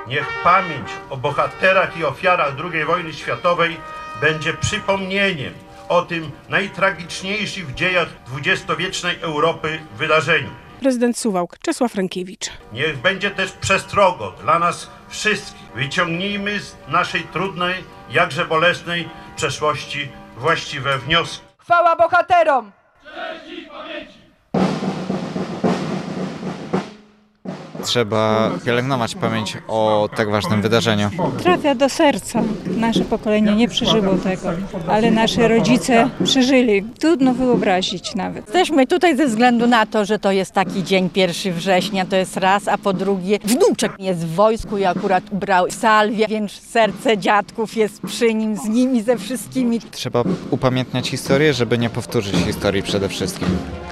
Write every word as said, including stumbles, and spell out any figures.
Niech pamięć o bohaterach i ofiarach drugiej wojny światowej będzie przypomnieniem o tym najtragiczniejszym w dziejach dwudziestowiecznej Europy wydarzeniu. Prezydent Suwałk Czesław Rękiewicz. Niech będzie też przestrogą dla nas wszystkich. Wyciągnijmy z naszej trudnej, jakże bolesnej przeszłości właściwe wnioski. Chwała bohaterom! Cześć ich pamięci! Trzeba pielęgnować pamięć o tak ważnym wydarzeniu. Trafia do serca. Nasze pokolenie nie przeżyło tego, ale nasze rodzice przeżyli. Trudno wyobrazić nawet. Jesteśmy tutaj ze względu na to, że to jest taki dzień pierwszego września, to jest raz, a po drugie wnuczek jest w wojsku i akurat brał salwię, więc serce dziadków jest przy nim, z nimi, ze wszystkimi. Trzeba upamiętniać historię, żeby nie powtórzyć historii przede wszystkim.